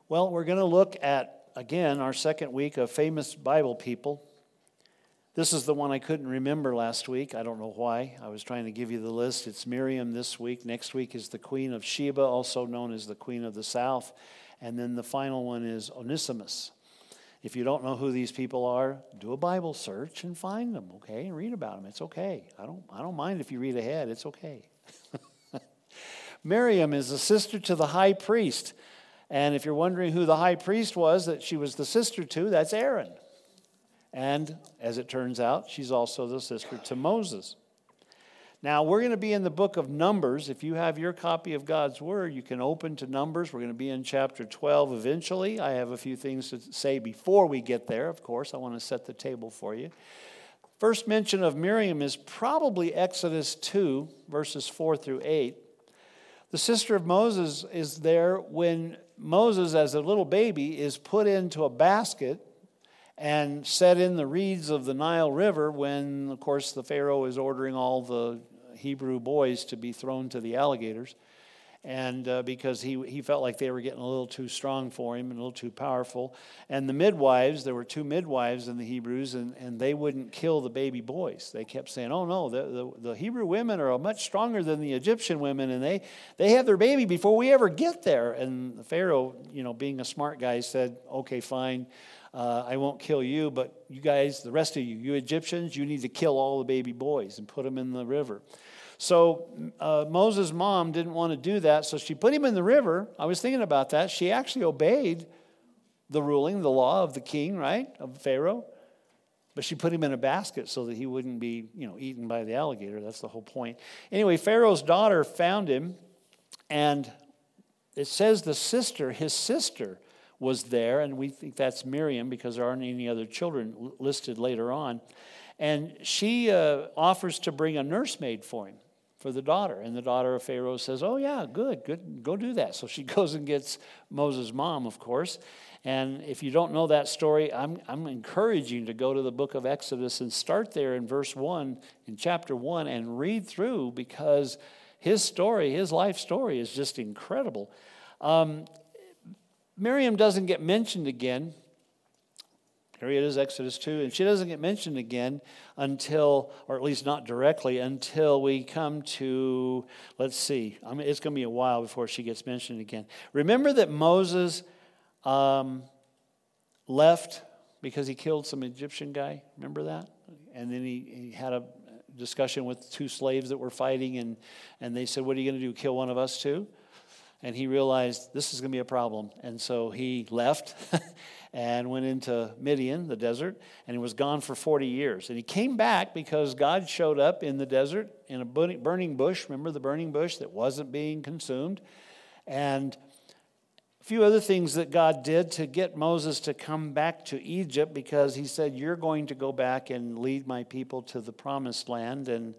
Well, we're going to look at, again, our second week of famous Bible people. This is the one I couldn't remember last week. I don't know why. I was trying to give you the list. It's Miriam this week. Next week is the Queen of Sheba, also known as the Queen of the South. And then the final one is Onesimus. If you don't know who these people are, do a Bible search and find them, okay? And read about them. It's okay. I don't mind if you read ahead. It's okay. Miriam is the sister to the high priest. And if you're wondering who the high priest was that she was the sister to, that's Aaron. And as it turns out, she's also the sister to Moses. Now, we're going to be in the book of Numbers. If you have your copy of God's Word, you can open to Numbers. We're going to be in chapter 12 eventually. I have a few things to say before we get there, of course. I want to set the table for you. First mention of Miriam is probably Exodus 2, verses 4 through 8. The sister of Moses is there when Moses, as a little baby, is put into a basket and set in the reeds of the Nile River when, of course, the Pharaoh is ordering all the Hebrew boys to be thrown to the alligators. And because he felt like they were getting a little too strong for him and a little too powerful. And the midwives, there were 2 midwives in the Hebrews, and they wouldn't kill the baby boys. They kept saying, oh no, the Hebrew women are much stronger than the Egyptian women, and they have their baby before we ever get there. And the Pharaoh, being a smart guy, said, okay, fine, I won't kill you, but you guys, the rest of you Egyptians, you need to kill all the baby boys and put them in the river. So Moses' mom didn't want to do that, so she put him in the river. I was thinking about that. She actually obeyed the ruling, the law of the king, right, of Pharaoh. But she put him in a basket so that he wouldn't be, eaten by the alligator. That's the whole point. Anyway, Pharaoh's daughter found him, and it says his sister, was there, and we think that's Miriam because there aren't any other children listed later on. And she offers to bring a nursemaid for him, for the daughter. And the daughter of Pharaoh says, oh yeah, good, go do that. So she goes and gets Moses' mom, of course. And if you don't know that story, I'm encouraging you to go to the book of Exodus and start there in verse 1, in chapter 1, and read through, because his story, his life story, is just incredible. Miriam doesn't get mentioned again. Here it is, Exodus 2, and she doesn't get mentioned again until, or at least not directly, until we come to, let's see, it's going to be a while before she gets mentioned again. Remember that Moses left because he killed some Egyptian guy? Remember that? And then he had a discussion with 2 slaves that were fighting, and they said, what are you going to do, kill one of us too? And he realized this is going to be a problem. And so he left and went into Midian, the desert, and he was gone for 40 years. And he came back because God showed up in the desert in a burning bush. Remember the burning bush that wasn't being consumed? And a few other things that God did to get Moses to come back to Egypt, because he said, you're going to go back and lead my people to the promised land. And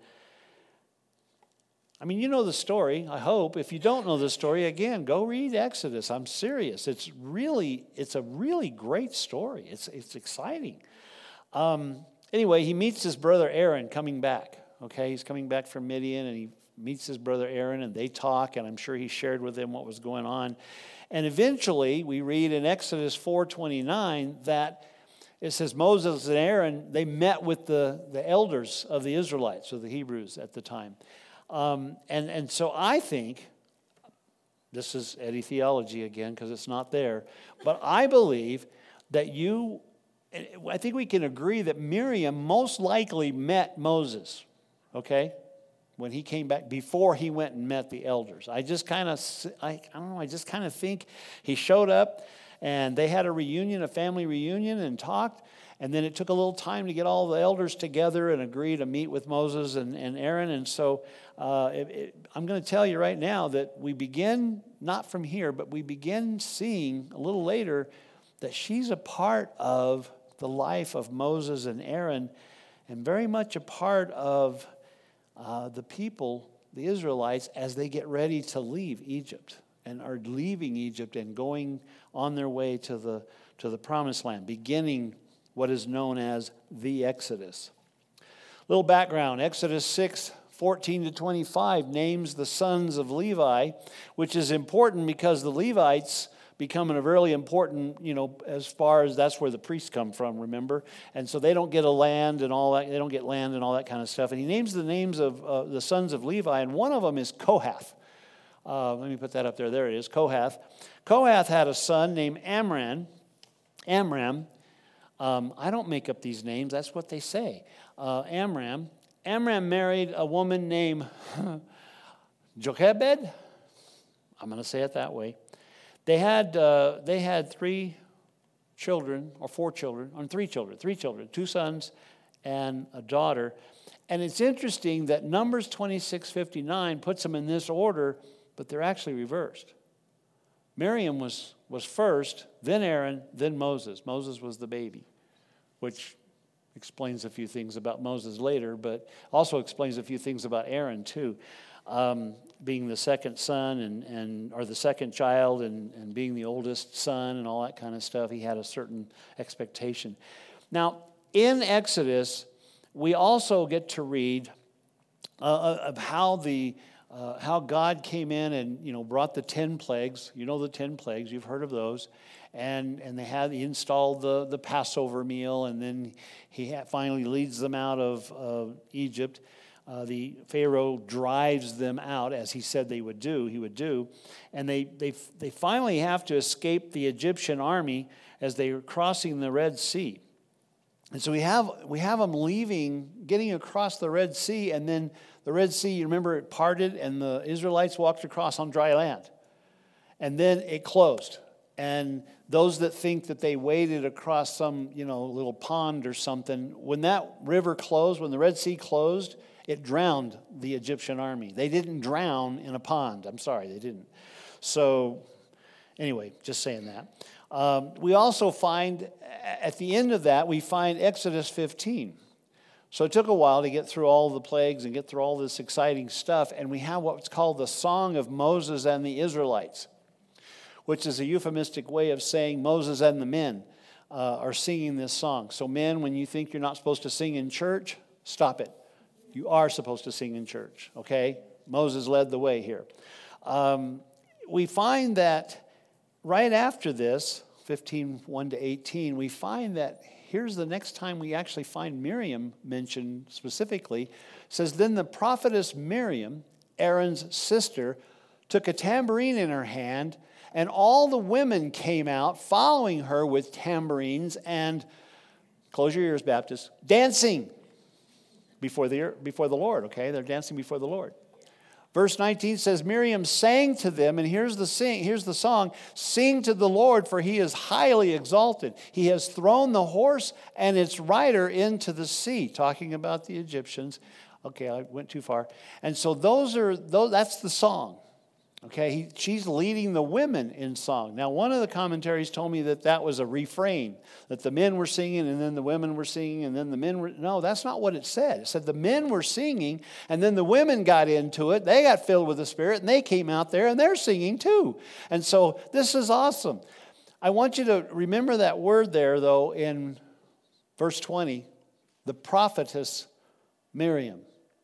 you know the story, I hope. If you don't know the story, again, go read Exodus. I'm serious. It's a really great story. It's exciting. Anyway, he meets his brother Aaron coming back. Okay, he's coming back from Midian, and he meets his brother Aaron, and they talk, and I'm sure he shared with him what was going on. And eventually, we read in Exodus 4:29 that it says Moses and Aaron, they met with the elders of the Israelites, or the Hebrews at the time. And so I think, this is Eddie theology again because it's not there, but I believe that I think we can agree that Miriam most likely met Moses, okay, when he came back, before he went and met the elders. I just kind of think he showed up and they had a family reunion, and talked. And then it took a little time to get all the elders together and agree to meet with Moses and Aaron. And so I'm going to tell you right now that we begin, not from here, but we begin seeing a little later that she's a part of the life of Moses and Aaron, and very much a part of the people, the Israelites, as they get ready to leave Egypt and are leaving Egypt and going on their way to the promised land, beginning what is known as the Exodus. Little background, Exodus 6:14-25 names the sons of Levi, which is important because the Levites becoming a really important, as far as that's where the priests come from, remember? And so they don't get land and all that. They don't get land and all that kind of stuff. And he names the names of the sons of Levi, and one of them is Kohath. Let me put that up there. There it is, Kohath. Kohath had a son named Amram. I don't make up these names. That's what they say. Amram. Amram married a woman named Jochebed. I'm going to say it that way. They had 3 children, or 4 children, or 3 children, 2 sons and a daughter. And it's interesting that Numbers 26:59 puts them in this order, but they're actually reversed. Miriam was first, then Aaron, then Moses. Moses was the baby, which explains a few things about Moses later, but also explains a few things about Aaron too. Being the second son or the second child and being the oldest son and all that kind of stuff, he had a certain expectation. Now, in Exodus, we also get to read of how God came in and brought the 10 plagues. You know the 10 plagues, you've heard of those. And he installed the Passover meal, and then he finally leads them out of Egypt. The Pharaoh drives them out, as he said he would do. And they finally have to escape the Egyptian army as they are crossing the Red Sea. And so we have them getting across the Red Sea, and then the Red Sea, you remember, it parted, and the Israelites walked across on dry land. And then it closed. And those that think that they waded across some, little pond or something, when that river closed, when the Red Sea closed, it drowned the Egyptian army. They didn't drown in a pond. I'm sorry, they didn't. So anyway, just saying that. We also find, at the end of that, we find Exodus 15. So it took a while to get through all the plagues and get through all this exciting stuff. And we have what's called the Song of Moses and the Israelites, which is a euphemistic way of saying Moses and the men are singing this song. So men, when you think you're not supposed to sing in church, stop it. You are supposed to sing in church, okay? Moses led the way here. We find that right after this, 15:1-18, we find that here's the next time we actually find Miriam mentioned specifically. It says, then the prophetess Miriam, Aaron's sister, took a tambourine in her hand, and all the women came out following her with tambourines and, close your ears, Baptists, dancing before the Lord, okay? They're dancing before the Lord. Verse 19 says, Miriam sang to them, and here's the song, sing to the Lord, for he is highly exalted. He has thrown the horse and its rider into the sea, talking about the Egyptians. Okay, I went too far. And so that's the song. Okay, she's leading the women in song. Now, one of the commentaries told me that was a refrain, that the men were singing and then the women were singing and then the men were... No, that's not what it said. It said the men were singing and then the women got into it. They got filled with the Spirit and they came out there and they're singing too. And so this is awesome. I want you to remember that word there, though, in verse 20, the prophetess Miriam.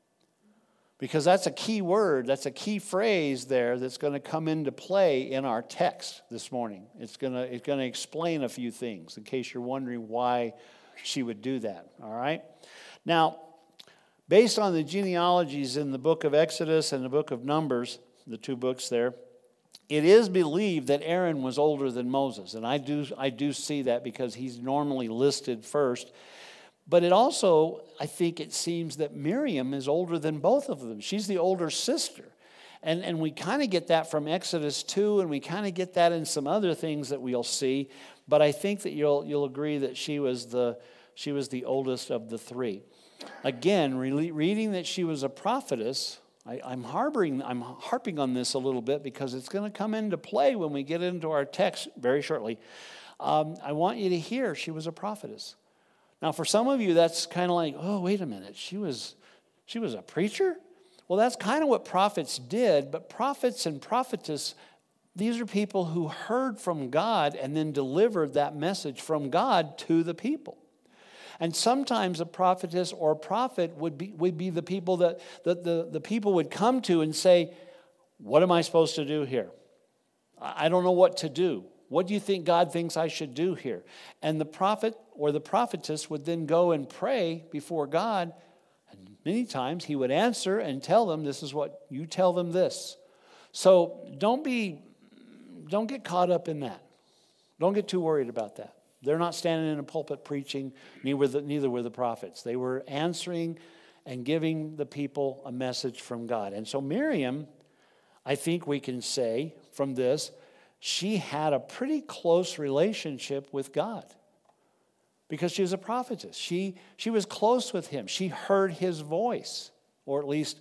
Because that's a key word, that's a key phrase there that's going to come into play in our text this morning. It's going to explain a few things in case you're wondering why she would do that, all right? Now, based on the genealogies in the book of Exodus and the book of Numbers, the 2 books there, it is believed that Aaron was older than Moses, and I do see that because he's normally listed first. But it also, I think it seems that Miriam is older than both of them. She's the older sister. And we kind of get that from Exodus 2, and we kind of get that in some other things that we'll see. But I think that you'll agree that she was the oldest of the 3. Again, reading that she was a prophetess, I'm harping on this a little bit because it's going to come into play when we get into our text very shortly. I want you to hear she was a prophetess. Now, for some of you, that's kind of like, oh, wait a minute, she was a preacher? Well, that's kind of what prophets did, but prophets and prophetess, these are people who heard from God and then delivered that message from God to the people. And sometimes a prophetess or a prophet would be the people that the people would come to and say, what am I supposed to do here? I don't know what to do. What do you think God thinks I should do here? And the prophet or the prophetess would then go and pray before God. And many times he would answer and tell them, this is what you tell them this. So don't get caught up in that. Don't get too worried about that. They're not standing in a pulpit preaching, neither were the prophets. They were answering and giving the people a message from God. And so Miriam, I think we can say from this, she had a pretty close relationship with God because she was a prophetess. She was close with him. She heard his voice, or at least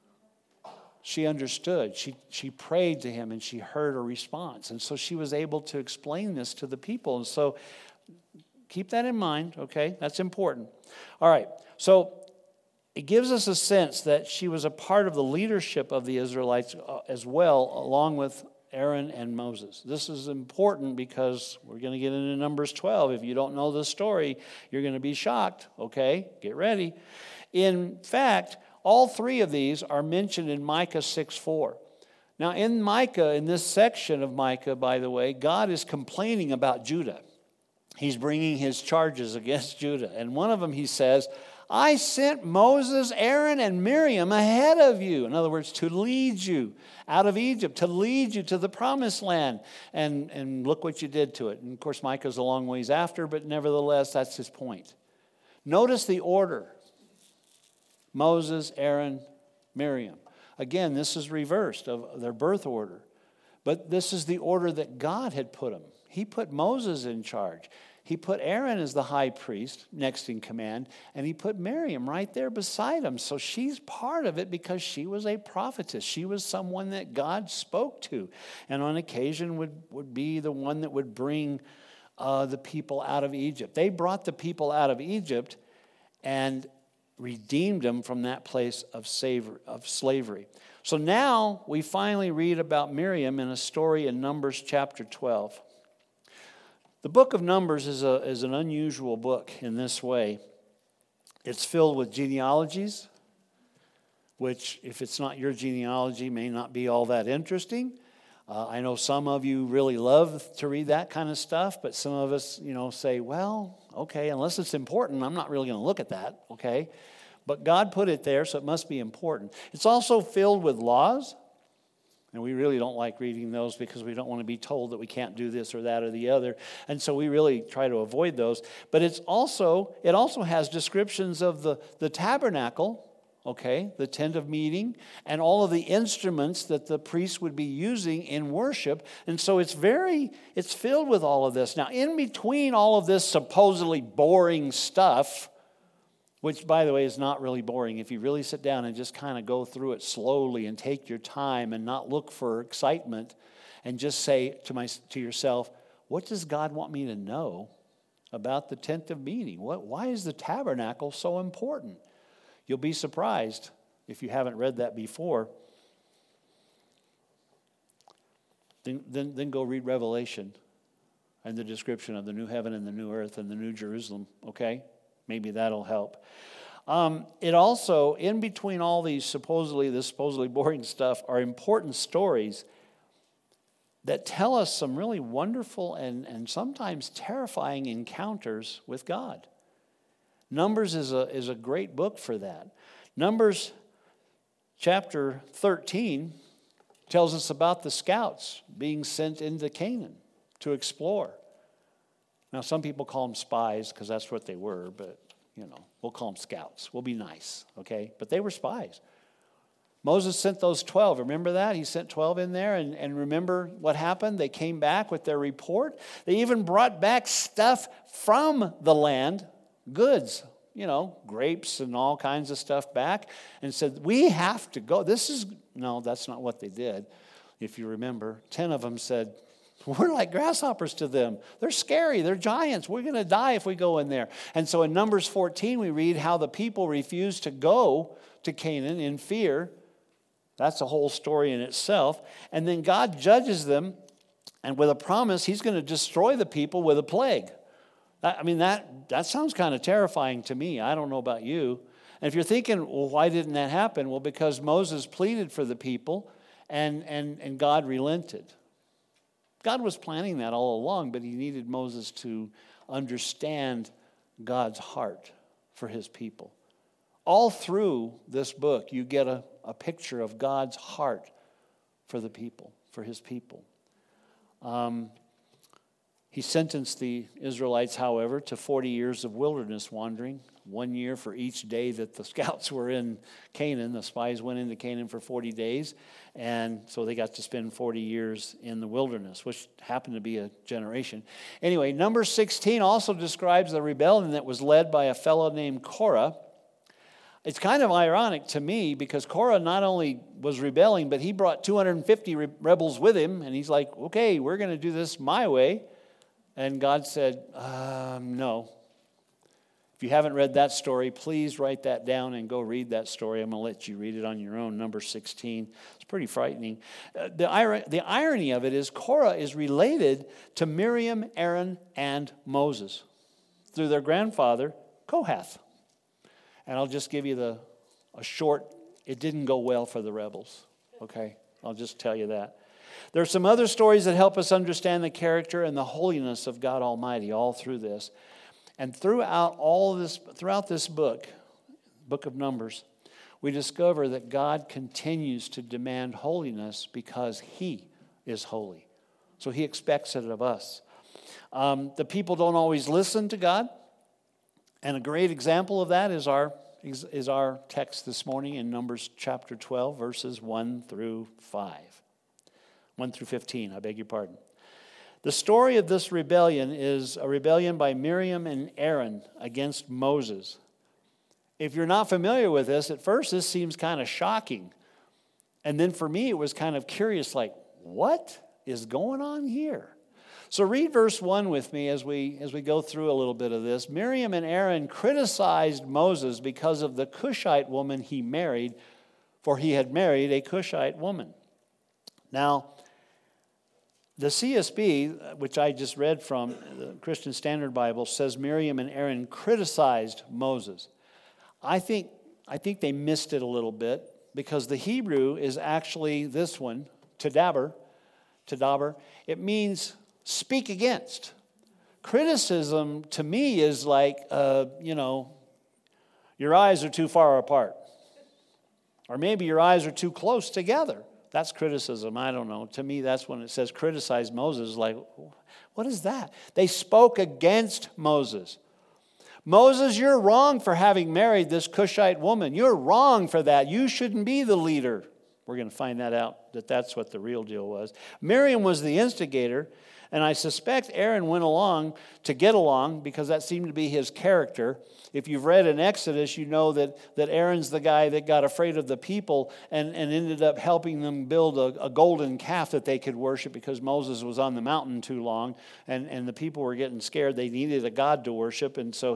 she understood. She prayed to him and she heard a response. And so she was able to explain this to the people. And so keep that in mind, okay? That's important. All right, so it gives us a sense that she was a part of the leadership of the Israelites as well, along with Aaron and Moses. This is important because we're going to get into Numbers 12. If you don't know the story, you're going to be shocked, okay? Get ready. In fact, all three of these are mentioned in Micah 6:4. Now, in Micah, in this section of Micah, by the way, God is complaining about Judah. He's bringing his charges against Judah. And one of them, he says, I sent Moses, Aaron, and Miriam ahead of you. In other words, to lead you out of Egypt, to lead you to the promised land. And look what you did to it. And of course, Micah's a long ways after, but nevertheless, that's his point. Notice the order. Moses, Aaron, Miriam. Again, this is reversed of their birth order. But this is the order that God had put them. He put Moses in charge. He put Aaron as the high priest, next in command, and he put Miriam right there beside him. So she's part of it because she was a prophetess. She was someone that God spoke to, and on occasion would be the one that would bring the people out of Egypt. They brought the people out of Egypt and redeemed them from that place of slavery. So now we finally read about Miriam in a story in Numbers chapter 12. The book of Numbers is an unusual book in this way. It's filled with genealogies, which, if it's not your genealogy, may not be all that interesting. I know some of you really love to read that kind of stuff, but some of us, say, well, okay, unless it's important, I'm not really going to look at that, okay? But God put it there, so it must be important. It's also filled with laws. And we really don't like reading those because we don't want to be told that we can't do this or that or the other. And so we really try to avoid those. But it also has descriptions of the tabernacle, okay, the tent of meeting, and all of the instruments that the priests would be using in worship. And so it's filled with all of this. Now, in between all of this supposedly boring stuff, which, by the way, is not really boring. If you really sit down and just kind of go through it slowly and take your time and not look for excitement and just say to yourself, what does God want me to know about the tent of meeting? Why is the tabernacle so important? You'll be surprised if you haven't read that before. Then go read Revelation and the description of the new heaven and the new earth and the new Jerusalem, okay? Maybe that'll help. It also, in between all these supposedly boring stuff, are important stories that tell us some really wonderful and sometimes terrifying encounters with God. Numbers is a great book for that. Numbers chapter 13 tells us about the scouts being sent into Canaan to explore. Now, some people call them spies because that's what they were, but, we'll call them scouts. We'll be nice, okay? But they were spies. Moses sent those 12. Remember that? He sent 12 in there, and remember what happened? They came back with their report. They even brought back stuff from the land, goods, grapes and all kinds of stuff back, and said, we have to go. No, that's not what they did. If you remember, 10 of them said, we're like grasshoppers to them. They're scary. They're giants. We're going to die if we go in there. And so in Numbers 14, we read how the people refused to go to Canaan in fear. That's a whole story in itself. And then God judges them, and with a promise, he's going to destroy the people with a plague. That sounds kind of terrifying to me. I don't know about you. And if you're thinking, well, why didn't that happen? Well, because Moses pleaded for the people, and God relented. God was planning that all along, but he needed Moses to understand God's heart for his people. All through this book, you get a picture of God's heart for the people, for his people. He sentenced the Israelites, however, to 40 years of wilderness wandering, 1 year for each day that the scouts were in Canaan. The spies went into Canaan for 40 days, and so they got to spend 40 years in the wilderness, which happened to be a generation. Anyway, Numbers 16 also describes the rebellion that was led by a fellow named Korah. It's kind of ironic to me because Korah not only was rebelling, but he brought 250 rebels with him, and he's like, okay, we're going to do this my way. And God said, no. If you haven't read that story, please write that down and go read that story. I'm going to let you read it on your own, number 16. It's pretty frightening. The irony of it is Korah is related to Miriam, Aaron, and Moses through their grandfather, Kohath. And I'll just give you a short, it didn't go well for the rebels. Okay? I'll just tell you that. There are some other stories that help us understand the character and the holiness of God Almighty all through this. And throughout this book of Numbers, we discover that God continues to demand holiness because he is holy. So he expects it of us. The people don't always listen to God. And a great example of that is our text this morning in Numbers chapter 12, verses 1 through 5. 1 through 15, I beg your pardon. The story of this rebellion is a rebellion by Miriam and Aaron against Moses. If you're not familiar with this, at first this seems kind of shocking. And then for me, it was kind of curious, like, what is going on here? So read verse 1 with me as we go through a little bit of this. Miriam and Aaron criticized Moses because of the Cushite woman he married, for he had married a Cushite woman. Now, the CSB, which I just read from, the Christian Standard Bible, says Miriam and Aaron criticized Moses. I think they missed it a little bit because the Hebrew is actually this one, tadaber. It means speak against. Criticism to me is like, your eyes are too far apart. Or maybe your eyes are too close together. That's criticism. I don't know. To me, that's when it says criticize Moses. Like, what is that? They spoke against Moses. Moses, you're wrong for having married this Cushite woman. You're wrong for that. You shouldn't be the leader. We're going to find that out, that's what the real deal was. Miriam was the instigator, and I suspect Aaron went along to get along because that seemed to be his character. If you've read in Exodus, you know that Aaron's the guy that got afraid of the people and ended up helping them build a golden calf that they could worship because Moses was on the mountain too long and the people were getting scared. They needed a god to worship, and so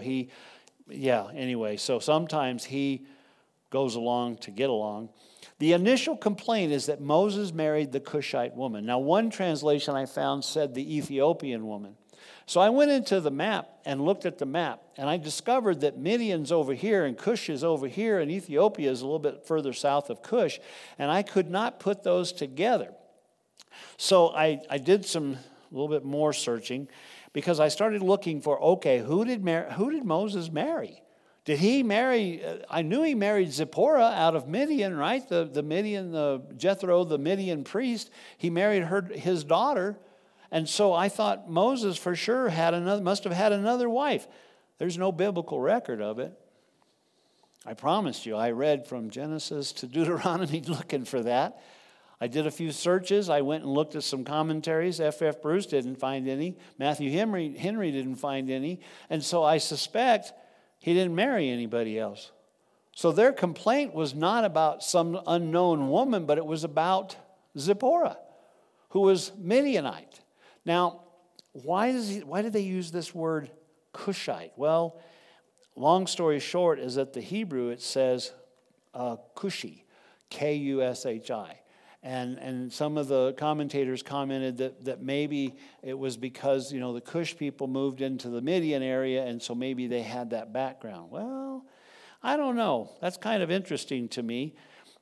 so sometimes he goes along to get along. The initial complaint is that Moses married the Cushite woman. Now, one translation I found said the Ethiopian woman. So I went into the map and looked at the map, and I discovered that Midian's over here and Cush is over here, and Ethiopia is a little bit further south of Cush, and I could not put those together. So I did a little bit more searching because I started looking for, okay, who did Moses marry? Did he marry, I knew he married Zipporah out of Midian, right? Jethro, the Midian priest. He married his daughter. And so I thought Moses for sure must have had another wife. There's no biblical record of it. I promised you, I read from Genesis to Deuteronomy looking for that. I did a few searches. I went and looked at some commentaries. F.F. Bruce didn't find any. Matthew Henry didn't find any. And so I suspect he didn't marry anybody else. So their complaint was not about some unknown woman, but it was about Zipporah, who was Midianite. Now, why did they use this word Cushite? Well, long story short is that the Hebrew, it says Cushi, K-U-S-H-I. And some of the commentators commented that maybe it was because, the Cush people moved into the Midian area, and so maybe they had that background. Well, I don't know. That's kind of interesting to me.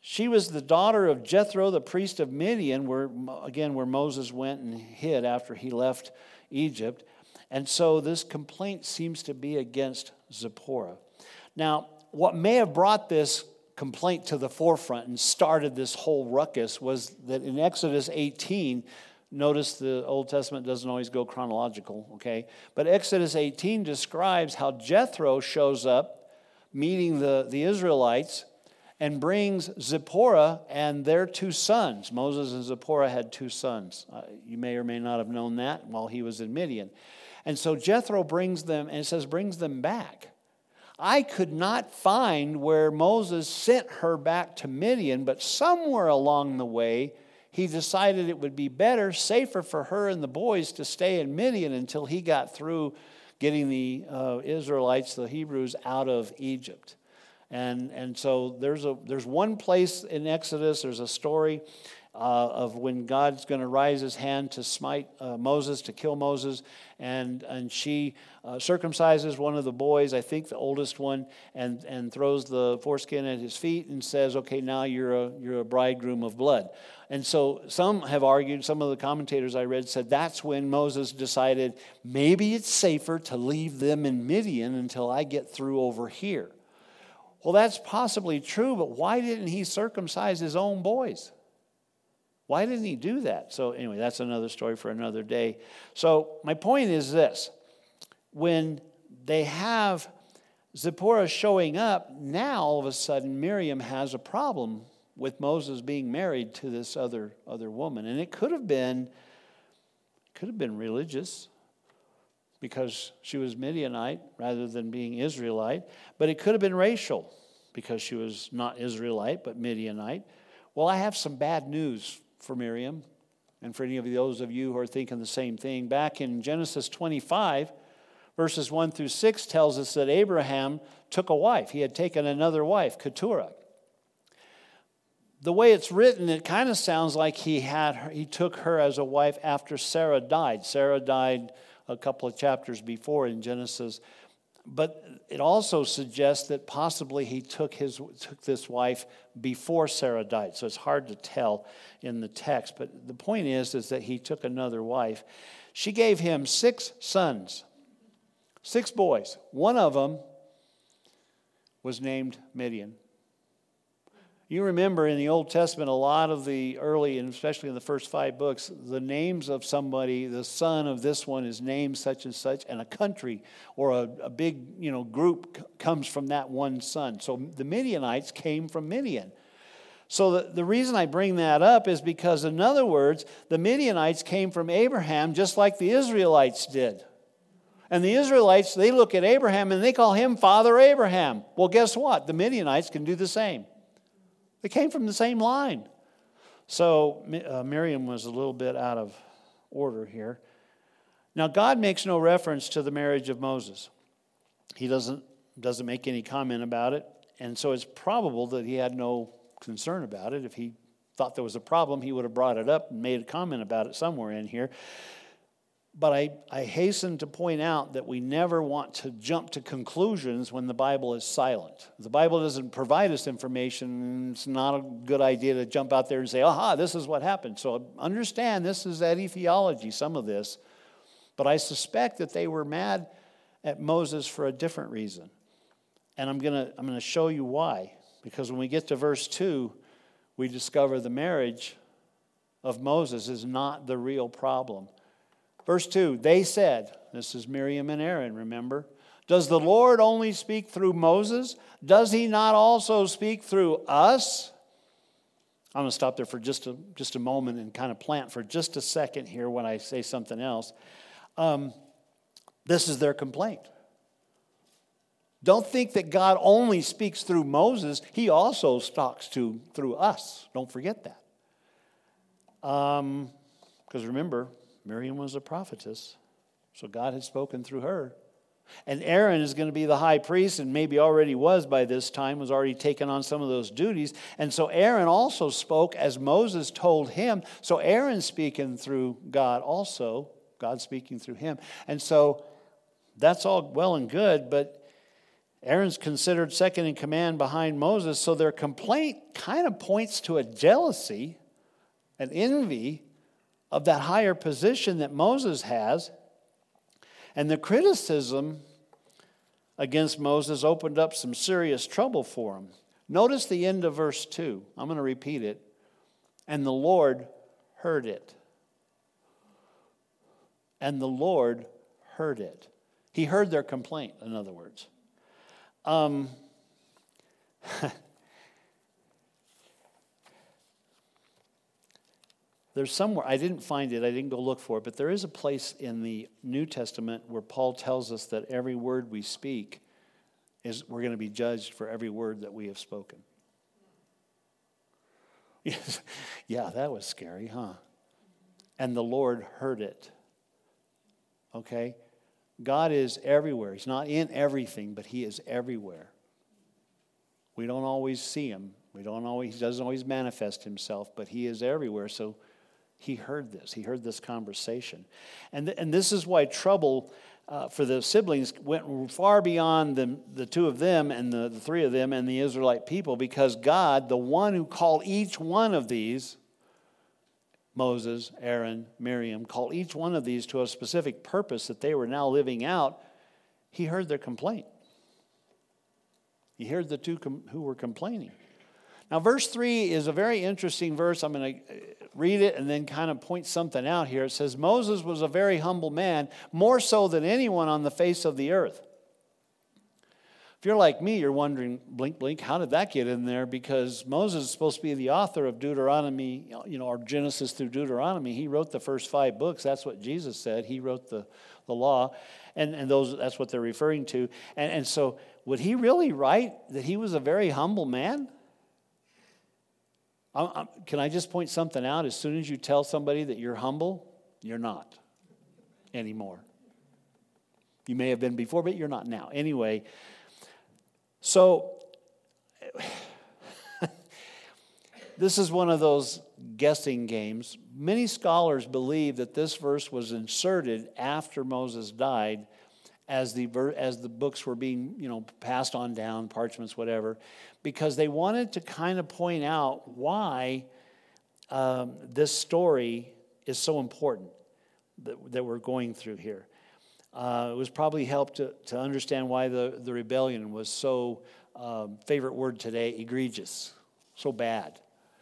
She was the daughter of Jethro, the priest of Midian, where Moses went and hid after he left Egypt. And so this complaint seems to be against Zipporah. Now, what may have brought this complaint to the forefront and started this whole ruckus was that in Exodus 18, notice the Old Testament doesn't always go chronological, okay? But Exodus 18 describes how Jethro shows up meeting the Israelites and brings Zipporah and their 2 sons. Moses and Zipporah had 2 sons. You may or may not have known that while he was in Midian. And so Jethro brings them, and it says brings them back. I could not find where Moses sent her back to Midian, but somewhere along the way, he decided it would be better, safer for her and the boys to stay in Midian until he got through getting the Israelites, the Hebrews, out of Egypt. And so there's one place in Exodus, there's a story of when God's going to rise his hand to smite Moses, to kill Moses, and she circumcises one of the boys, I think the oldest one, and throws the foreskin at his feet and says, okay, now you're a bridegroom of blood. And so some have argued, some of the commentators I read said that's when Moses decided maybe it's safer to leave them in Midian until I get through over here. Well, that's possibly true, but why didn't he circumcise his own boys? Why didn't he do that? So anyway, that's another story for another day. So my point is this. When they have Zipporah showing up, now all of a sudden Miriam has a problem with Moses being married to this other woman. And it could have been religious because she was Midianite rather than being Israelite. But it could have been racial because she was not Israelite but Midianite. Well, I have some bad news for Miriam and for any of those of you who are thinking the same thing. Back in Genesis 25, verses 1 through 6 tells us that Abraham took a wife. He had taken another wife, Keturah. The way it's written, it kind of sounds like he took her as a wife after Sarah died. Sarah died a couple of chapters before in Genesis. But it also suggests that possibly he took this wife before Sarah died. So it's hard to tell in the text. But the point is that he took another wife. She gave him 6 sons, 6 boys. One of them was named Midian. You remember in the Old Testament, a lot of the early, and especially in the first 5 books, the names of somebody, the son of this one is named such and such, and a country or a big group comes from that one son. So the Midianites came from Midian. So the reason I bring that up is because, in other words, the Midianites came from Abraham just like the Israelites did. And the Israelites, they look at Abraham and they call him Father Abraham. Well, guess what? The Midianites can do the same. They came from the same line. So Miriam was a little bit out of order here. Now, God makes no reference to the marriage of Moses. He doesn't make any comment about it. And so it's probable that he had no concern about it. If he thought there was a problem, he would have brought it up and made a comment about it somewhere in here. But I hasten to point out that we never want to jump to conclusions when the Bible is silent. If the Bible doesn't provide us information, it's not a good idea to jump out there and say, aha, this is what happened. So understand this is Eddie theology, some of this. But I suspect that they were mad at Moses for a different reason. And I'm gonna show you why. Because when we get to verse 2, we discover the marriage of Moses is not the real problem. Verse 2, they said, this is Miriam and Aaron, remember? Does the Lord only speak through Moses? Does he not also speak through us? I'm going to stop there for just a moment and kind of plant for just a second here when I say something else. This is their complaint. Don't think that God only speaks through Moses. He also talks through us. Don't forget that. Because remember, Miriam was a prophetess, so God had spoken through her. And Aaron is going to be the high priest, and maybe already was by this time, was already taken on some of those duties. And so Aaron also spoke as Moses told him. So Aaron's speaking through God also, God speaking through him. And so that's all well and good, but Aaron's considered second in command behind Moses, so their complaint kind of points to a jealousy, an envy of that higher position that Moses has. And the criticism against Moses opened up some serious trouble for him. Notice the end of verse 2. I'm going to repeat it. And the Lord heard it. And the Lord heard it. He heard their complaint, in other words. There's somewhere, I didn't find it, I didn't go look for it, but there is a place in the New Testament where Paul tells us that every word we speak we're going to be judged for every word that we have spoken. Yes. Yeah, that was scary, huh? And the Lord heard it. Okay? God is everywhere. He's not in everything, but He is everywhere. We don't always see Him. He doesn't always manifest Himself, but He is everywhere. So He heard this. He heard this conversation. And this is why trouble for the siblings went far beyond the two of them and the three of them and the Israelite people, because God, the one who called each one of these, Moses, Aaron, Miriam, called each one of these to a specific purpose that they were now living out, He heard their complaint. He heard the two who were complaining. Now, verse 3 is a very interesting verse. I'm going to read it and then kind of point something out here. It says, Moses was a very humble man, more so than anyone on the face of the earth. If you're like me, you're wondering, blink, blink, how did that get in there? Because Moses is supposed to be the author of Deuteronomy, or Genesis through Deuteronomy. He wrote the first 5 books. That's what Jesus said. He wrote the law. And that's what they're referring to. And so would he really write that he was a very humble man? Can I just point something out? As soon as you tell somebody that you're humble, you're not anymore. You may have been before, but you're not now. Anyway, so this is one of those guessing games. Many scholars believe that this verse was inserted after Moses died, as the books were being, passed on down, parchments, whatever, because they wanted to kind of point out why this story is so important that we're going through here. It was probably helped to understand why the rebellion was so, favorite word today, egregious, so bad.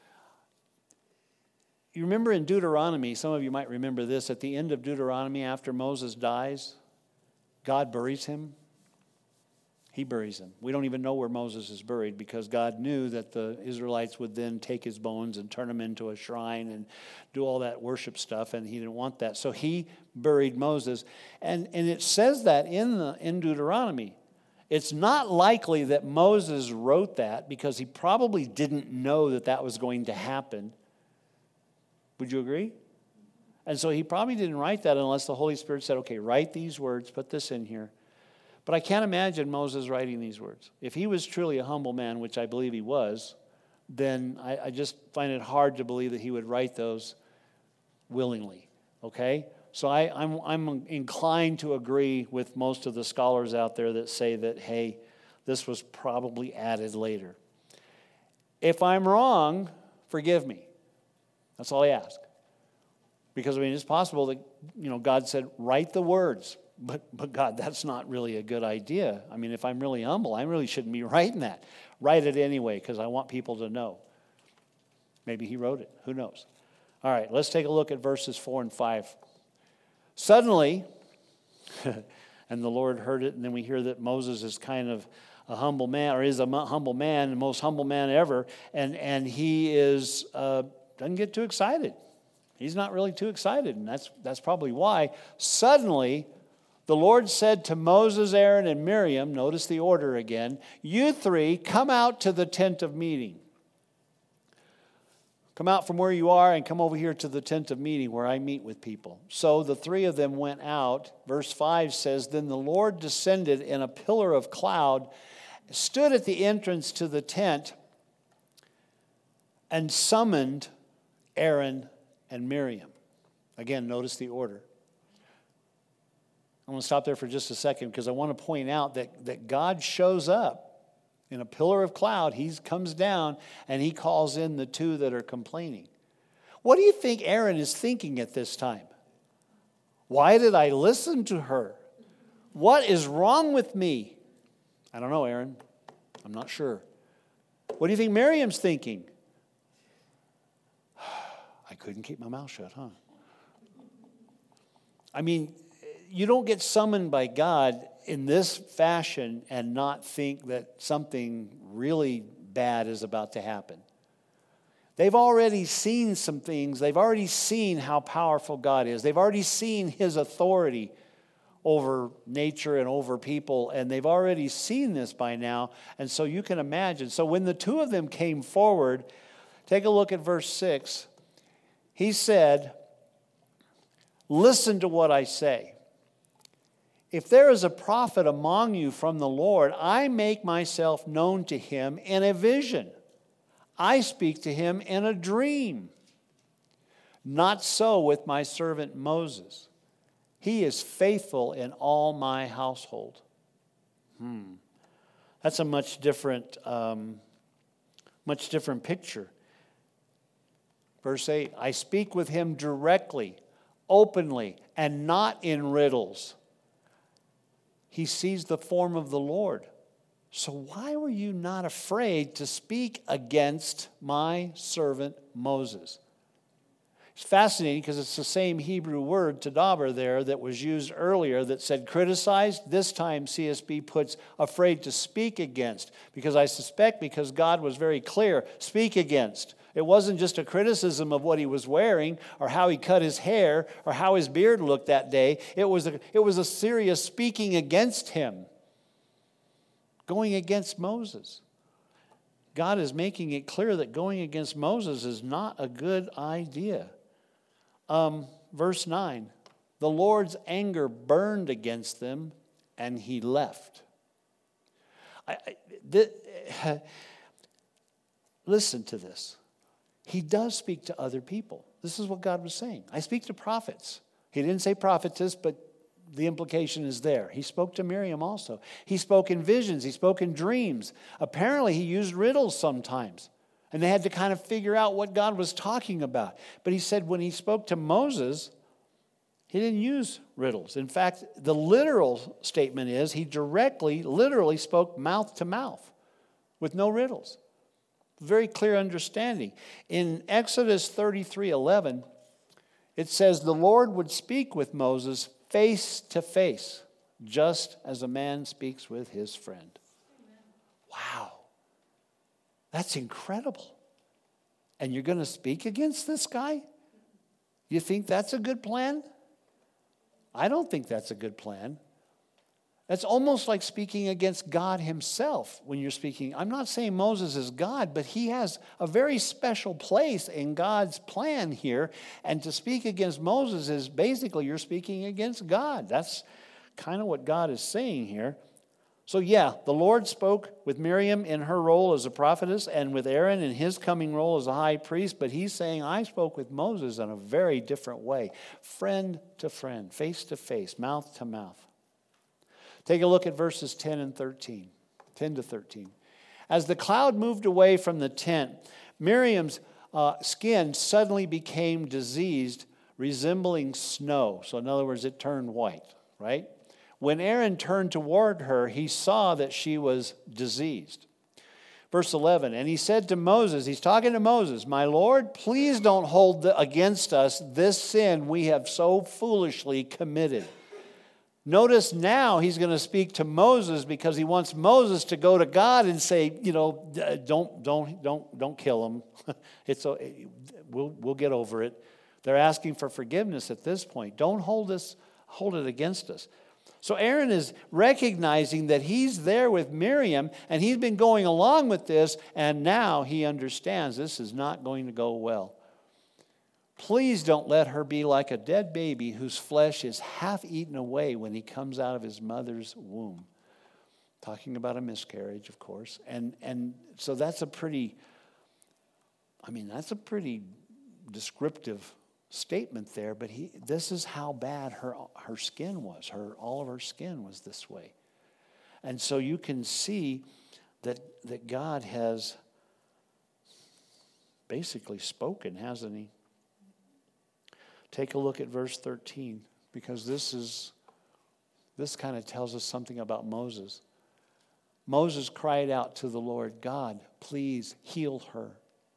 You remember in Deuteronomy, some of you might remember this, at the end of Deuteronomy, after Moses dies, God buries him. He buries him. We don't even know where Moses is buried, because God knew that the Israelites would then take his bones and turn them into a shrine and do all that worship stuff, and He didn't want that. So He buried Moses. And it says that in Deuteronomy. It's not likely that Moses wrote that, because he probably didn't know that was going to happen. Would you agree? And so he probably didn't write that unless the Holy Spirit said, okay, write these words, put this in here. But I can't imagine Moses writing these words. If he was truly a humble man, which I believe he was, then I just find it hard to believe that he would write those willingly, okay? So I'm inclined to agree with most of the scholars out there that say that, hey, this was probably added later. If I'm wrong, forgive me. That's all I ask. Because, it's possible that, God said, write the words. But God, that's not really a good idea. If I'm really humble, I really shouldn't be writing that. Write it anyway, because I want people to know. Maybe He wrote it. Who knows? All right, let's take a look at verses 4 and 5. Suddenly, and the Lord heard it, and then we hear that Moses is kind of a humble man, or is a humble man, the most humble man ever, and he doesn't get too excited. He's not really too excited, and that's probably why. Suddenly, the Lord said to Moses, Aaron, and Miriam, notice the order again, you three come out to the tent of meeting. Come out from where you are and come over here to the tent of meeting where I meet with people. So the three of them went out. Verse 5 says, then the Lord descended in a pillar of cloud, stood at the entrance to the tent, and summoned Aaron and Miriam. Again, notice the order. I'm going to stop there for just a second because I want to point out that God shows up in a pillar of cloud. He comes down and he calls in the two that are complaining. What do you think Aaron is thinking at this time? Why did I listen to her? What is wrong with me? I don't know, Aaron. I'm not sure. What do you think Miriam's thinking? I couldn't keep my mouth shut, huh? I mean, you don't get summoned by God in this fashion and not think that something really bad is about to happen. They've already seen some things. They've already seen how powerful God is. They've already seen his authority over nature and over people, and they've already seen this by now, and so you can imagine. So when the two of them came forward, take a look at verse 6. He said, listen to what I say. If there is a prophet among you from the Lord, I make myself known to him in a vision. I speak to him in a dream. Not so with my servant Moses. He is faithful in all my household. That's a much different picture. Verse 8, I speak with him directly, openly, and not in riddles. He sees the form of the Lord. So why were you not afraid to speak against my servant Moses? It's fascinating because it's the same Hebrew word, tadaber, there that was used earlier that said criticized. This time CSB puts afraid to speak against, because I suspect because God was very clear, speak against. It wasn't just a criticism of what he was wearing or how he cut his hair or how his beard looked that day. It was a serious speaking against him, going against Moses. God is making it clear that going against Moses is not a good idea. Verse 9, the Lord's anger burned against them and he left. Listen to this. He does speak to other people. This is what God was saying. I speak to prophets. He didn't say prophetess, but the implication is there. He spoke to Miriam also. He spoke in visions. He spoke in dreams. Apparently, he used riddles sometimes. And they had to kind of figure out what God was talking about. But he said when he spoke to Moses, he didn't use riddles. In fact, the literal statement is he literally spoke mouth to mouth with no riddles. Very clear understanding. In Exodus 33:11, it says the Lord would speak with Moses face to face, just as a man speaks with his friend. Wow. That's incredible. And you're going to speak against this guy? You think that's a good plan? I don't think that's a good plan. That's almost like speaking against God himself when you're speaking. I'm not saying Moses is God, but he has a very special place in God's plan here. And to speak against Moses is basically you're speaking against God. That's kind of what God is saying here. So yeah, the Lord spoke with Miriam in her role as a prophetess and with Aaron in his coming role as a high priest. But he's saying, I spoke with Moses in a very different way. Friend to friend, face to face, mouth to mouth. Take a look at verses 10 to 13. As the cloud moved away from the tent, Miriam's skin suddenly became diseased, resembling snow. So in other words, it turned white, right? When Aaron turned toward her, he saw that she was diseased. Verse 11, and he said to Moses, he's talking to Moses, my Lord, please don't hold against us this sin we have so foolishly committed. Notice now he's going to speak to Moses because he wants Moses to go to God and say, don't kill him. We'll get over it. They're asking for forgiveness at this point. Don't hold it against us. So Aaron is recognizing that he's there with Miriam and he's been going along with this, and now he understands this is not going to go well. Please don't let her be like a dead baby whose flesh is half eaten away when he comes out of his mother's womb. Talking about a miscarriage, of course. And so that's a pretty descriptive statement there, but this is how bad her skin was. All of her skin was this way. And so you can see that God has basically spoken, hasn't he? Take a look at verse 13, because this kind of tells us something about Moses. Moses cried out to the Lord, God, please heal her.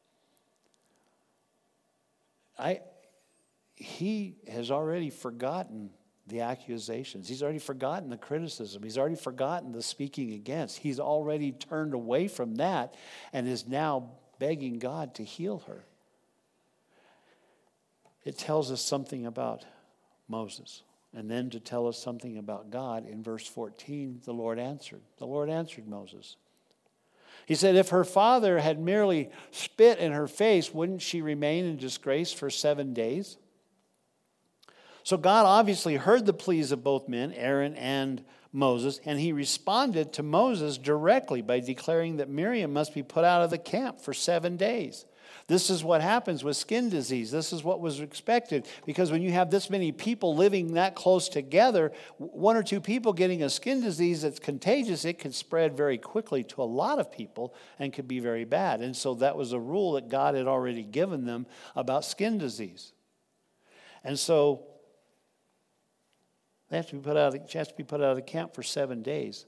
He has already forgotten the accusations. He's already forgotten the criticism. He's already forgotten the speaking against. He's already turned away from that and is now begging God to heal her. It tells us something about Moses. And then to tell us something about God, in verse 14, the Lord answered. The Lord answered Moses. He said, if her father had merely spit in her face, wouldn't she remain in disgrace for 7 days? So God obviously heard the pleas of both men, Aaron and Moses, and he responded to Moses directly by declaring that Miriam must be put out of the camp for 7 days. This is what happens with skin disease. This is what was expected, because when you have this many people living that close together, 1 or 2 people getting a skin disease that's contagious, it can spread very quickly to a lot of people and could be very bad. And so that was a rule that God had already given them about skin disease. And so she has to be put out of the camp for 7 days.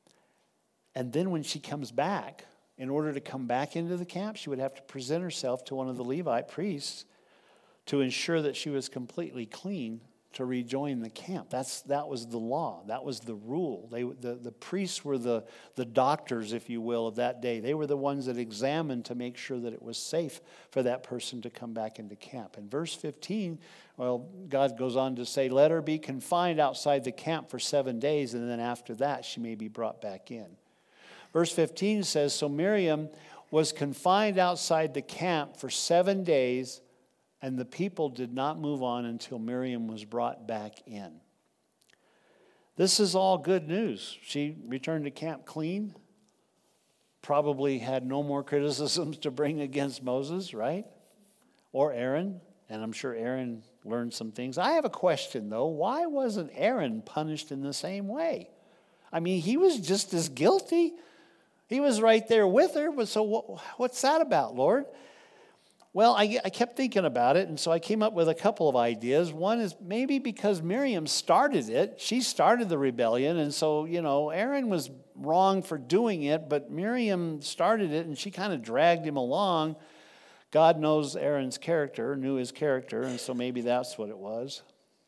And then when she comes back, in order to come back into the camp, she would have to present herself to one of the Levite priests to ensure that she was completely clean to rejoin the camp. That was the law. That was the rule. The priests were the doctors, if you will, of that day. They were the ones that examined to make sure that it was safe for that person to come back into camp. In verse 15, God goes on to say, let her be confined outside the camp for 7 days, and then after that she may be brought back in. Verse 15 says, so Miriam was confined outside the camp for 7 days, and the people did not move on until Miriam was brought back in. This is all good news. She returned to camp clean, probably had no more criticisms to bring against Moses, right? Or Aaron, and I'm sure Aaron learned some things. I have a question, though. Why wasn't Aaron punished in the same way? I mean, he was just as guilty. He was right there with her, but so what's that about, Lord? Well, I kept thinking about it, and so I came up with a couple of ideas. One is maybe because Miriam started it. She started the rebellion, and so, Aaron was wrong for doing it, but Miriam started it, and she kind of dragged him along. God knows Aaron's character, knew his character, and so maybe that's what it was.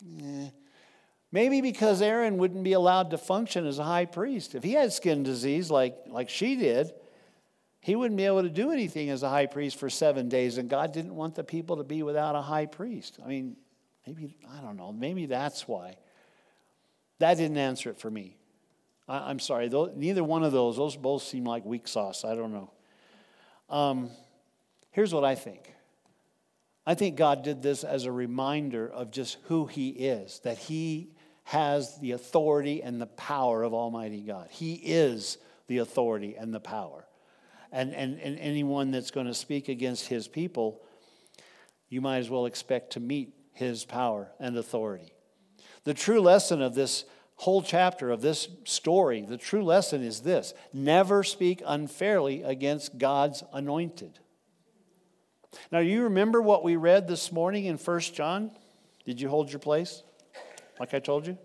Maybe because Aaron wouldn't be allowed to function as a high priest. If he had skin disease like she did, he wouldn't be able to do anything as a high priest for 7 days, and God didn't want the people to be without a high priest. I mean, I don't know, maybe that's why. That didn't answer it for me. I'm sorry, neither one of those both seem like weak sauce. I don't know. Here's what I think. I think God did this as a reminder of just who he is, that he has the authority and the power of Almighty God. He is the authority and the power. And anyone that's going to speak against his people, you might as well expect to meet his power and authority. The true lesson of this whole chapter, of this story, the true lesson is this: never speak unfairly against God's anointed. Now, you remember what we read this morning in 1 John? Did you hold your place, like I told you?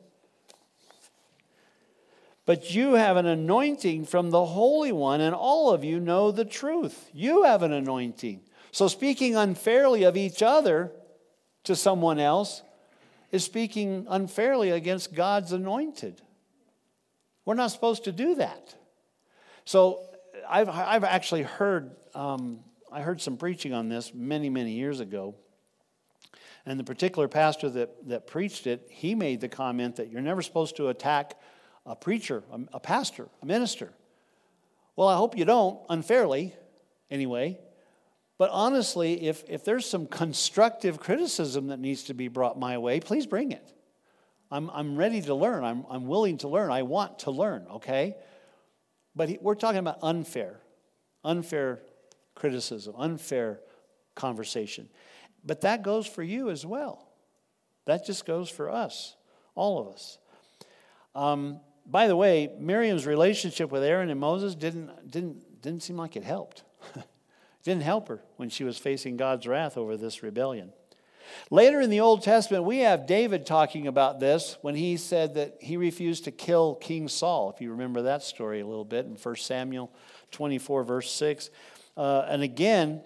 But you have an anointing from the Holy One, and all of you know the truth. You have an anointing. So speaking unfairly of each other to someone else is speaking unfairly against God's anointed. We're not supposed to do that. So I've actually heard, I heard some preaching on this many, many years ago. And the particular pastor that preached it, he made the comment that you're never supposed to attack a preacher, a pastor, a minister. Well, I hope you don't, unfairly, anyway. But honestly, if there's some constructive criticism that needs to be brought my way, please bring it. I'm ready to learn. I'm willing to learn. I want to learn, okay? But we're talking about unfair criticism, unfair conversation. But that goes for you as well. That just goes for us, all of us. By the way, Miriam's relationship with Aaron and Moses didn't seem like it helped. It didn't help her when she was facing God's wrath over this rebellion. Later in the Old Testament, we have David talking about this when he said that he refused to kill King Saul, if you remember that story a little bit in 1 Samuel 24, verse 6. And again,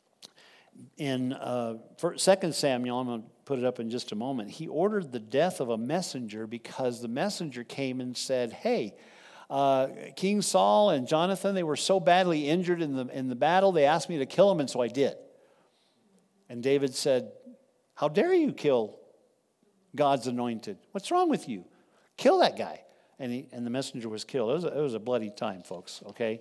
in 2 Samuel, I'm going to put it up in just a moment, he ordered the death of a messenger because the messenger came and said, hey, King Saul and Jonathan, they were so badly injured in the battle, they asked me to kill them, and so I did. And David said, how dare you kill God's anointed? What's wrong with you? Kill that guy. And the messenger was killed. It was a bloody time, folks, okay?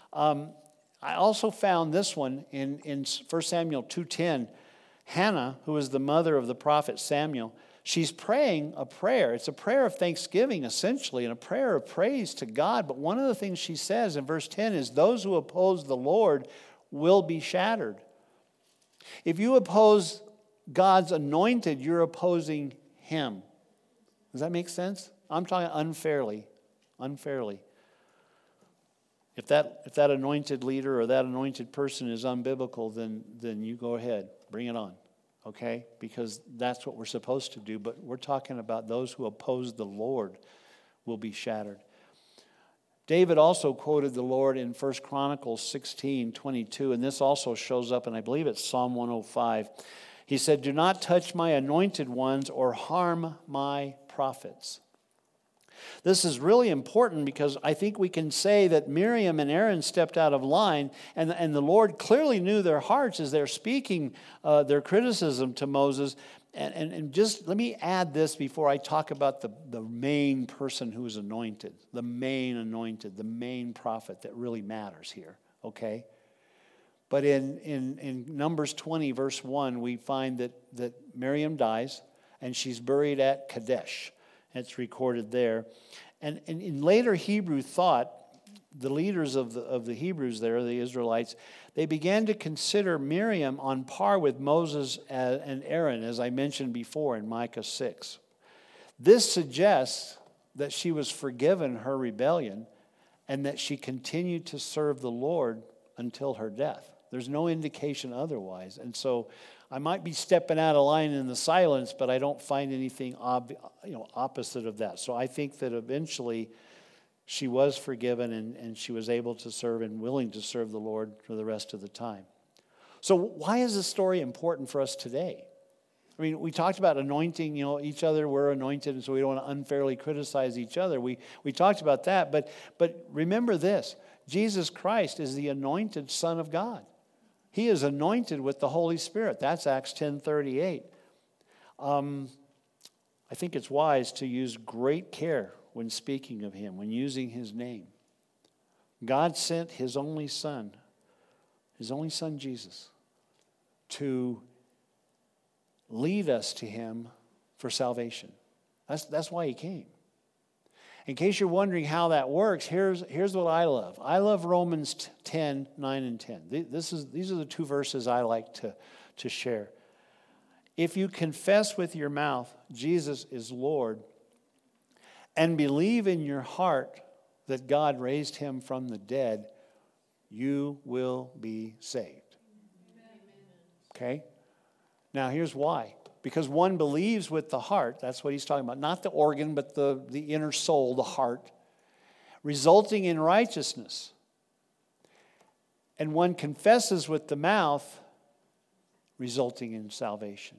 I also found this one in 1 Samuel 2:10. Hannah, who is the mother of the prophet Samuel, she's praying a prayer. It's a prayer of thanksgiving, essentially, and a prayer of praise to God. But one of the things she says in verse 10 is, those who oppose the Lord will be shattered. If you oppose God's anointed, you're opposing him. Does that make sense? I'm talking unfairly. Unfairly. If that anointed leader or that anointed person is unbiblical, then you go ahead. Bring it on. Okay? Because that's what we're supposed to do. But we're talking about those who oppose the Lord will be shattered. David also quoted the Lord in 1 Chronicles 16:22, and this also shows up, and I believe it's Psalm 105. He said, do not touch my anointed ones or harm my prophets. This is really important because I think we can say that Miriam and Aaron stepped out of line, and the Lord clearly knew their hearts as they're speaking their criticism to Moses. And just let me add this before I talk about the main person who is anointed, the main prophet that really matters here, okay? But in Numbers 20, verse 1, we find that Miriam dies, and she's buried at Kadesh. It's recorded there. And in later Hebrew thought, the leaders of the Hebrews there, the Israelites, they began to consider Miriam on par with Moses and Aaron, as I mentioned before in Micah 6. This suggests that she was forgiven her rebellion and that she continued to serve the Lord until her death. There's no indication otherwise. And so I might be stepping out of line in the silence, but I don't find anything opposite of that. So I think that eventually she was forgiven and she was able to serve and willing to serve the Lord for the rest of the time. So why is this story important for us today? I mean, we talked about anointing, each other. We're anointed, and so we don't want to unfairly criticize each other. We talked about that, but remember this. Jesus Christ is the anointed Son of God. He is anointed with the Holy Spirit. That's Acts 10:38. I think it's wise to use great care when speaking of him, when using his name. God sent his only Son Jesus, to lead us to him for salvation. That's why he came. In case you're wondering how that works, here's what I love. I love Romans 10, 9 and 10. These are the two verses I like to share. If you confess with your mouth Jesus is Lord and believe in your heart that God raised him from the dead, you will be saved. Okay? Now here's why. Because one believes with the heart, that's what he's talking about, not the organ, but the inner soul, the heart, resulting in righteousness. And one confesses with the mouth, resulting in salvation.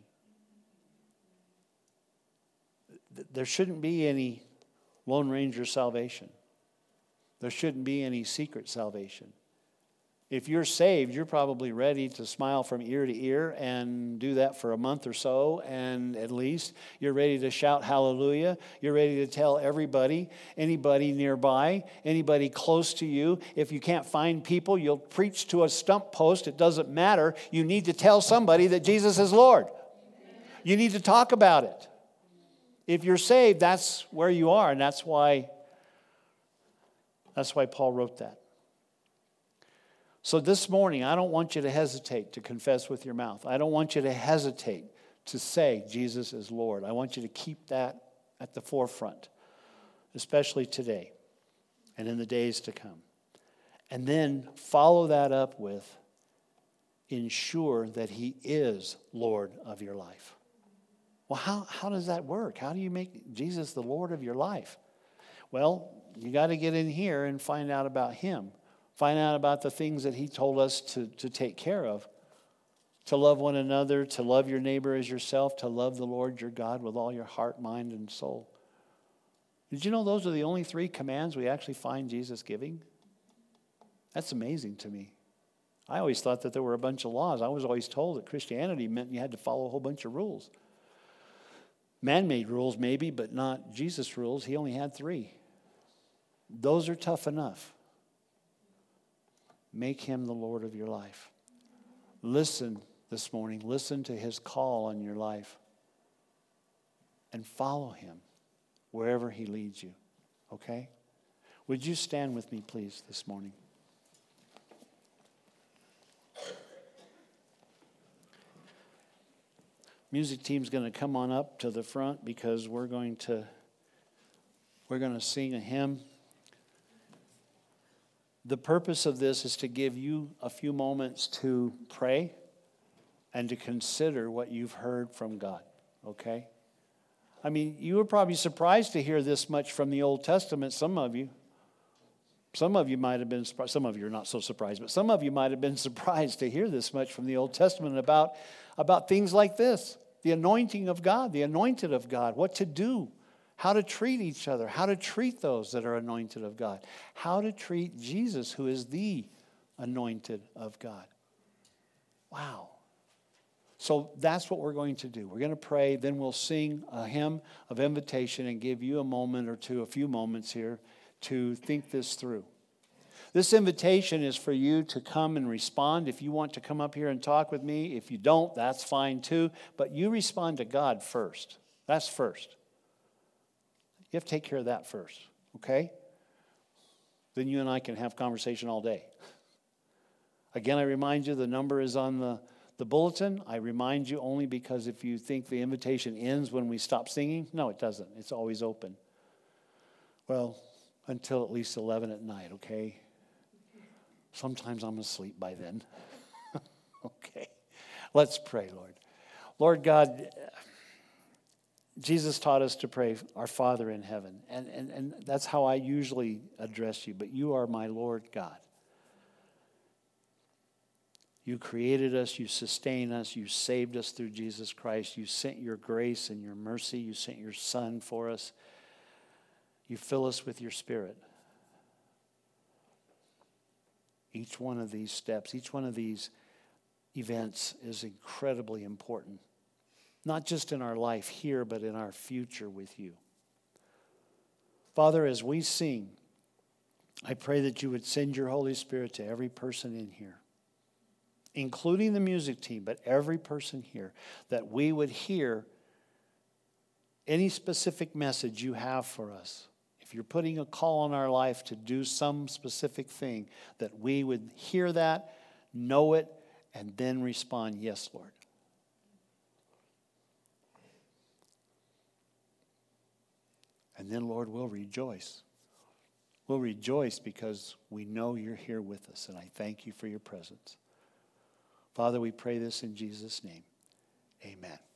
There shouldn't be any Lone Ranger salvation. There shouldn't be any secret salvation. If you're saved, you're probably ready to smile from ear to ear and do that for a month or so, and at least you're ready to shout hallelujah. You're ready to tell everybody, anybody nearby, anybody close to you. If you can't find people, you'll preach to a stump post. It doesn't matter. You need to tell somebody that Jesus is Lord. You need to talk about it. If you're saved, that's where you are, and that's why Paul wrote that. So this morning, I don't want you to hesitate to confess with your mouth. I don't want you to hesitate to say Jesus is Lord. I want you to keep that at the forefront, especially today and in the days to come. And then follow that up with, ensure that he is Lord of your life. Well, how does that work? How do you make Jesus the Lord of your life? Well, you got to get in here and find out about him. Find out about the things that he told us to take care of. To love one another, to love your neighbor as yourself, to love the Lord your God with all your heart, mind, and soul. Did you know those are the only 3 commands we actually find Jesus giving? That's amazing to me. I always thought that there were a bunch of laws. I was always told that Christianity meant you had to follow a whole bunch of rules. Man-made rules maybe, but not Jesus' rules. He only had 3. Those are tough enough. Make him the Lord of your life. Listen this morning. Listen to his call on your life. And follow him wherever he leads you. Okay? Would you stand with me, please, this morning? Music team's going to come on up to the front because we're going to sing a hymn. The purpose of this is to give you a few moments to pray and to consider what you've heard from God, okay? I mean, you were probably surprised to hear this much from the Old Testament, some of you. Some of you might have been surprised. Some of you are not so surprised, but some of you might have been surprised to hear this much from the Old Testament about things like this. The anointing of God, the anointed of God, what to do. How to treat each other, how to treat those that are anointed of God, how to treat Jesus, who is the anointed of God. Wow. So that's what we're going to do. We're going to pray, then we'll sing a hymn of invitation and give you a moment or two, a few moments here to think this through. This invitation is for you to come and respond. If you want to come up here and talk with me, if you don't, that's fine too. But you respond to God first. That's first. You have to take care of that first, okay? Then you and I can have conversation all day. Again, I remind you the number is on the bulletin. I remind you only because if you think the invitation ends when we stop singing, no, it doesn't. It's always open. Well, until at least 11 at night, okay? Sometimes I'm asleep by then. Okay. Let's pray, Lord. Lord God, Jesus taught us to pray, our Father in heaven. And that's how I usually address you. But you are my Lord God. You created us. You sustain us. You saved us through Jesus Christ. You sent your grace and your mercy. You sent your Son for us. You fill us with your Spirit. Each one of these steps, each one of these events is incredibly important. Not just in our life here, but in our future with you. Father, as we sing, I pray that you would send your Holy Spirit to every person in here, including the music team, but every person here, that we would hear any specific message you have for us. If you're putting a call on our life to do some specific thing, that we would hear that, know it, and then respond, yes, Lord. And then, Lord, we'll rejoice. We'll rejoice because we know you're here with us, and I thank you for your presence. Father, we pray this in Jesus' name. Amen.